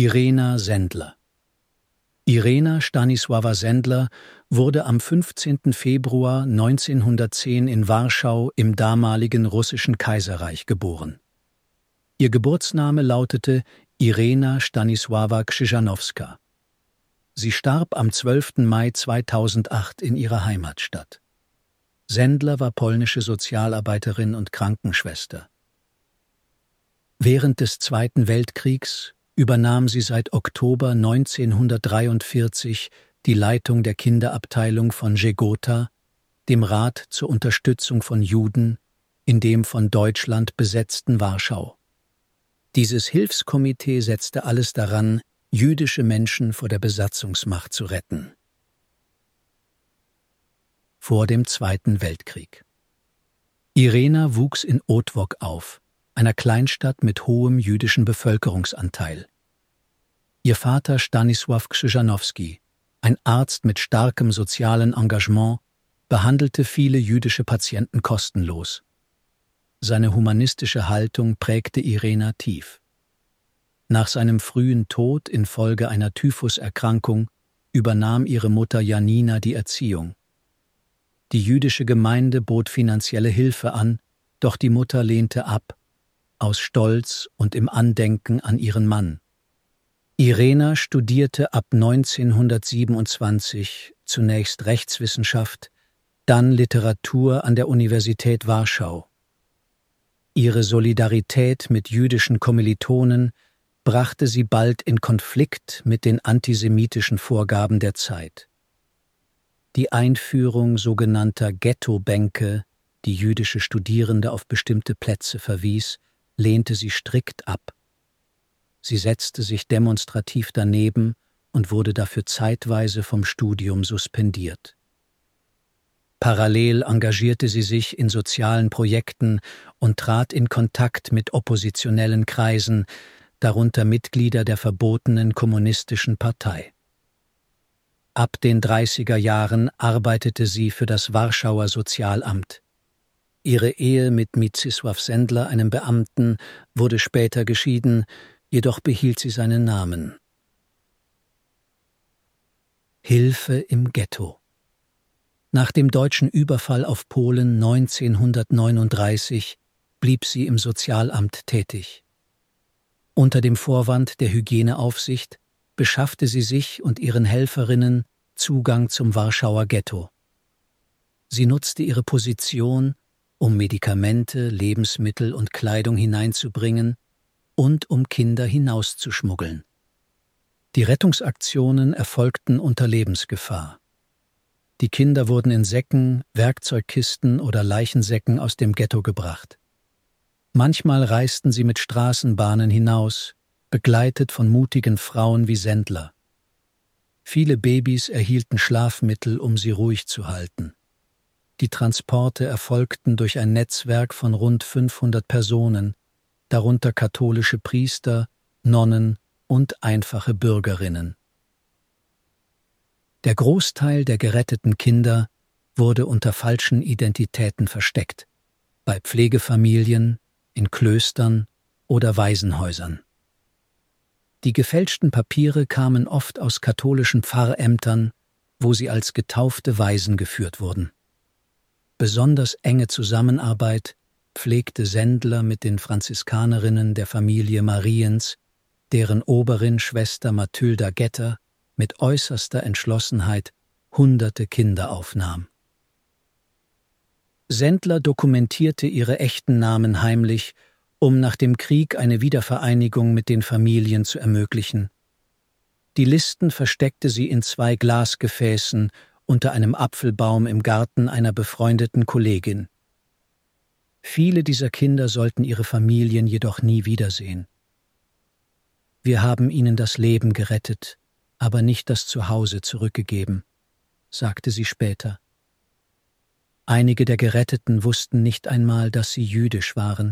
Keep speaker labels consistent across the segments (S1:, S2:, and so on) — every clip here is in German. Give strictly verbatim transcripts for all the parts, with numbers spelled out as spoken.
S1: Irena Sendler. Irena Stanisława Sendler wurde am fünfzehnten Februar neunzehnhundertzehn in Warschau im damaligen russischen Kaiserreich geboren. Ihr Geburtsname lautete Irena Stanisława Krzyżanowska. Sie starb am zwölften Mai zweitausendacht in ihrer Heimatstadt. Sendler war polnische Sozialarbeiterin und Krankenschwester. Während des Zweiten Weltkriegs übernahm sie seit Oktober neunzehnhundertdreiundvierzig die Leitung der Kinderabteilung von Żegota, dem Rat zur Unterstützung von Juden in dem von Deutschland besetzten Warschau. Dieses Hilfskomitee setzte alles daran, jüdische Menschen vor der Besatzungsmacht zu retten. Vor dem Zweiten Weltkrieg. Irena wuchs in Otwock auf, einer Kleinstadt mit hohem jüdischen Bevölkerungsanteil. Ihr Vater Stanisław Krzyżanowski, ein Arzt mit starkem sozialen Engagement, behandelte viele jüdische Patienten kostenlos. Seine humanistische Haltung prägte Irena tief. Nach seinem frühen Tod infolge einer Typhuserkrankung übernahm ihre Mutter Janina die Erziehung. Die jüdische Gemeinde bot finanzielle Hilfe an, doch die Mutter lehnte ab, aus Stolz und im Andenken an ihren Mann. Irena studierte ab neunzehnhundertsiebenundzwanzig zunächst Rechtswissenschaft, dann Literatur an der Universität Warschau. Ihre Solidarität mit jüdischen Kommilitonen brachte sie bald in Konflikt mit den antisemitischen Vorgaben der Zeit. Die Einführung sogenannter Ghettobänke, die jüdische Studierende auf bestimmte Plätze verwies, lehnte sie strikt ab. Sie setzte sich demonstrativ daneben und wurde dafür zeitweise vom Studium suspendiert. Parallel engagierte sie sich in sozialen Projekten und trat in Kontakt mit oppositionellen Kreisen, darunter Mitglieder der verbotenen Kommunistischen Partei. Ab den dreißiger Jahren arbeitete sie für das Warschauer Sozialamt. Ihre Ehe mit Mieczysław Sendler, einem Beamten, wurde später geschieden, jedoch behielt sie seinen Namen. Hilfe im Ghetto. Nach dem deutschen Überfall auf Polen neunzehnhundertneununddreißig blieb sie im Sozialamt tätig. Unter dem Vorwand der Hygieneaufsicht beschaffte sie sich und ihren Helferinnen Zugang zum Warschauer Ghetto. Sie nutzte ihre Position, um Medikamente, Lebensmittel und Kleidung hineinzubringen und um Kinder hinauszuschmuggeln. Die Rettungsaktionen erfolgten unter Lebensgefahr. Die Kinder wurden in Säcken, Werkzeugkisten oder Leichensäcken aus dem Ghetto gebracht. Manchmal reisten sie mit Straßenbahnen hinaus, begleitet von mutigen Frauen wie Sendler. Viele Babys erhielten Schlafmittel, um sie ruhig zu halten. Die Transporte erfolgten durch ein Netzwerk von rund fünfhundert Personen, darunter katholische Priester, Nonnen und einfache Bürgerinnen. Der Großteil der geretteten Kinder wurde unter falschen Identitäten versteckt, bei Pflegefamilien, in Klöstern oder Waisenhäusern. Die gefälschten Papiere kamen oft aus katholischen Pfarrämtern, wo sie als getaufte Waisen geführt wurden. Besonders enge Zusammenarbeit pflegte Sendler mit den Franziskanerinnen der Familie Mariens, deren Oberin Schwester Mathilda Getter mit äußerster Entschlossenheit hunderte Kinder aufnahm. Sendler dokumentierte ihre echten Namen heimlich, um nach dem Krieg eine Wiedervereinigung mit den Familien zu ermöglichen. Die Listen versteckte sie in zwei Glasgefäßen unter einem Apfelbaum im Garten einer befreundeten Kollegin. Viele dieser Kinder sollten ihre Familien jedoch nie wiedersehen. Wir haben ihnen das Leben gerettet, aber nicht das Zuhause zurückgegeben, sagte sie später. Einige der Geretteten wussten nicht einmal, dass sie jüdisch waren.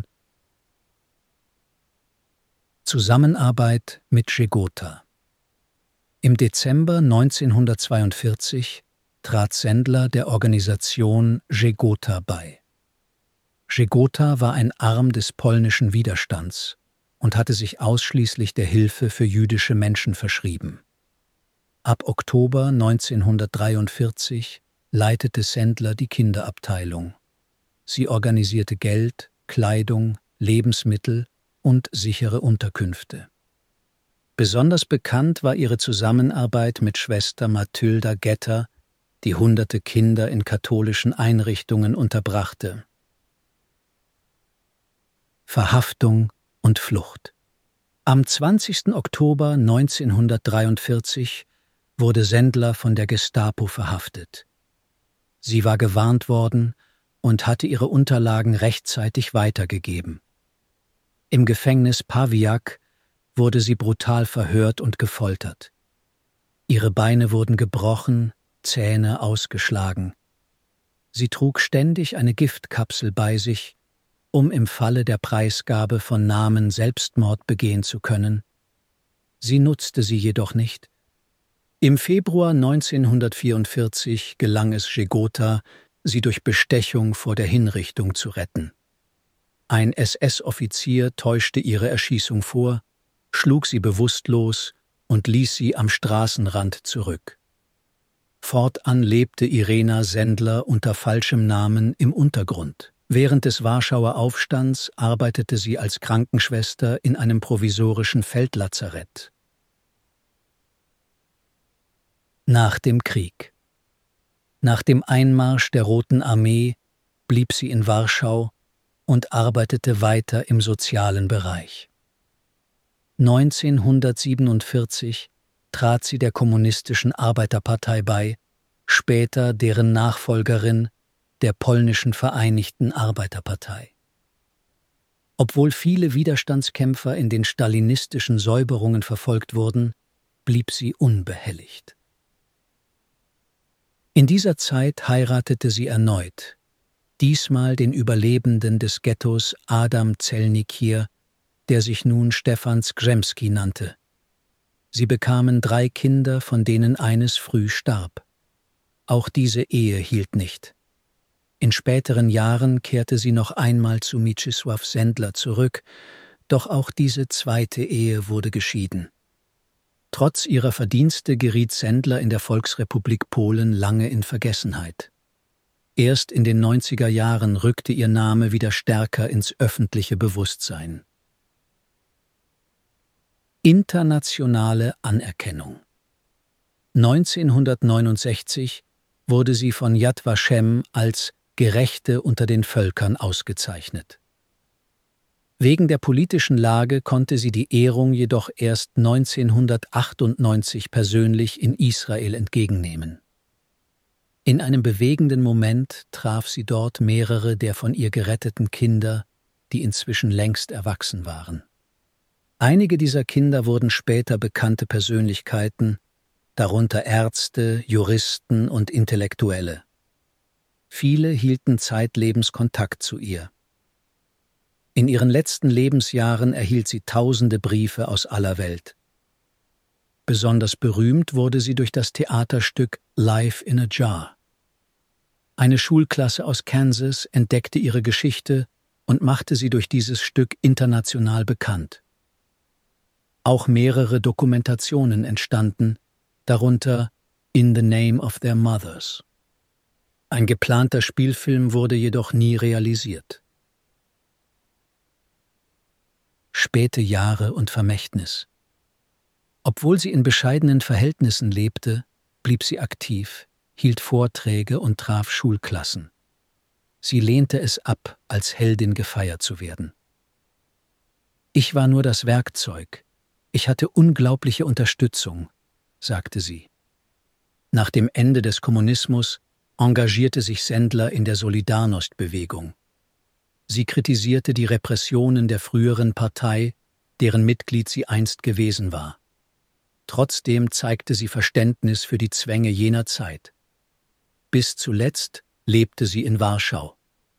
S1: Zusammenarbeit mit Żegota. Im Dezember neunzehnhundertzweiundvierzig trat Sendler der Organisation Żegota bei. Żegota war ein Arm des polnischen Widerstands und hatte sich ausschließlich der Hilfe für jüdische Menschen verschrieben. Ab Oktober neunzehnhundertdreiundvierzig leitete Sendler die Kinderabteilung. Sie organisierte Geld, Kleidung, Lebensmittel und sichere Unterkünfte. Besonders bekannt war ihre Zusammenarbeit mit Schwester Mathilda Getter, die hunderte Kinder in katholischen Einrichtungen unterbrachte. Verhaftung und Flucht. Am zwanzigsten Oktober neunzehnhundertdreiundvierzig wurde Sendler von der Gestapo verhaftet. Sie war gewarnt worden und hatte ihre Unterlagen rechtzeitig weitergegeben. Im Gefängnis Pawiak wurde sie brutal verhört und gefoltert. Ihre Beine wurden gebrochen, Zähne ausgeschlagen. Sie trug ständig eine Giftkapsel bei sich, um im Falle der Preisgabe von Namen Selbstmord begehen zu können. Sie nutzte sie jedoch nicht. Im Februar neunzehnhundertvierundvierzig gelang es Żegota, sie durch Bestechung vor der Hinrichtung zu retten. Ein S S-Offizier täuschte ihre Erschießung vor, schlug sie bewusstlos und ließ sie am Straßenrand zurück. Fortan lebte Irena Sendler unter falschem Namen im Untergrund. Während des Warschauer Aufstands arbeitete sie als Krankenschwester in einem provisorischen Feldlazarett. Nach dem Krieg. Nach dem Einmarsch der Roten Armee blieb sie in Warschau und arbeitete weiter im sozialen Bereich. neunzehnhundertsiebenundvierzig trat sie der Kommunistischen Arbeiterpartei bei, später deren Nachfolgerin, der polnischen Vereinigten Arbeiterpartei. Obwohl viele Widerstandskämpfer in den stalinistischen Säuberungen verfolgt wurden, blieb sie unbehelligt. In dieser Zeit heiratete sie erneut, diesmal den Überlebenden des Ghettos Adam Zelnikier, der sich nun Stefan Skrzemski nannte. Sie bekamen drei Kinder, von denen eines früh starb. Auch diese Ehe hielt nicht. In späteren Jahren kehrte sie noch einmal zu Mieczysław Sendler zurück, doch auch diese zweite Ehe wurde geschieden. Trotz ihrer Verdienste geriet Sendler in der Volksrepublik Polen lange in Vergessenheit. Erst in den neunziger Jahren rückte ihr Name wieder stärker ins öffentliche Bewusstsein. Internationale Anerkennung. neunzehnhundertneunundsechzig wurde sie von Yad Vashem als Gerechte unter den Völkern ausgezeichnet. Wegen der politischen Lage konnte sie die Ehrung jedoch erst neunzehnhundertachtundneunzig persönlich in Israel entgegennehmen. In einem bewegenden Moment traf sie dort mehrere der von ihr geretteten Kinder, die inzwischen längst erwachsen waren. Einige dieser Kinder wurden später bekannte Persönlichkeiten, darunter Ärzte, Juristen und Intellektuelle. Viele hielten zeitlebens Kontakt zu ihr. In ihren letzten Lebensjahren erhielt sie tausende Briefe aus aller Welt. Besonders berühmt wurde sie durch das Theaterstück Life in a Jar. Eine Schulklasse aus Kansas entdeckte ihre Geschichte und machte sie durch dieses Stück international bekannt. Auch mehrere Dokumentationen entstanden, darunter In the Name of Their Mothers. Ein geplanter Spielfilm wurde jedoch nie realisiert. Späte Jahre und Vermächtnis. Obwohl sie in bescheidenen Verhältnissen lebte, blieb sie aktiv, hielt Vorträge und traf Schulklassen. Sie lehnte es ab, als Heldin gefeiert zu werden. Ich war nur das Werkzeug. Ich hatte unglaubliche Unterstützung, sagte sie. Nach dem Ende des Kommunismus engagierte sich Sendler in der Solidarność-Bewegung. Sie kritisierte die Repressionen der früheren Partei, deren Mitglied sie einst gewesen war. Trotzdem zeigte sie Verständnis für die Zwänge jener Zeit. Bis zuletzt lebte sie in Warschau.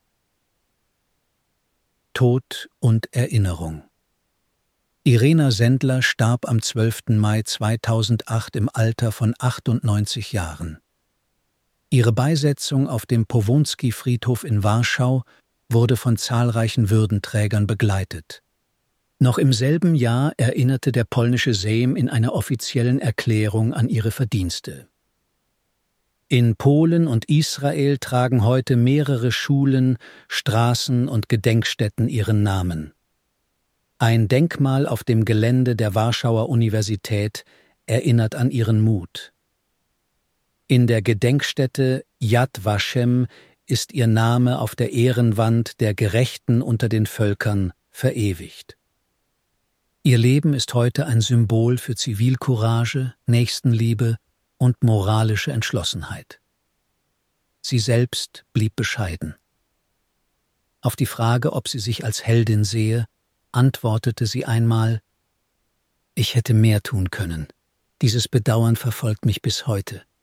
S1: Tod und Erinnerung. Irena Sendler starb am zwölften Mai zweitausendacht im Alter von achtundneunzig Jahren. Ihre Beisetzung auf dem Powązki-Friedhof in Warschau wurde von zahlreichen Würdenträgern begleitet. Noch im selben Jahr erinnerte der polnische Sejm in einer offiziellen Erklärung an ihre Verdienste. In Polen und Israel tragen heute mehrere Schulen, Straßen und Gedenkstätten ihren Namen. Ein Denkmal auf dem Gelände der Warschauer Universität erinnert an ihren Mut. In der Gedenkstätte Yad Vashem ist ihr Name auf der Ehrenwand der Gerechten unter den Völkern verewigt. Ihr Leben ist heute ein Symbol für Zivilcourage, Nächstenliebe und moralische Entschlossenheit. Sie selbst blieb bescheiden. Auf die Frage, ob sie sich als Heldin sehe, antwortete sie einmal: Ich hätte mehr tun können. Dieses Bedauern verfolgt mich bis heute.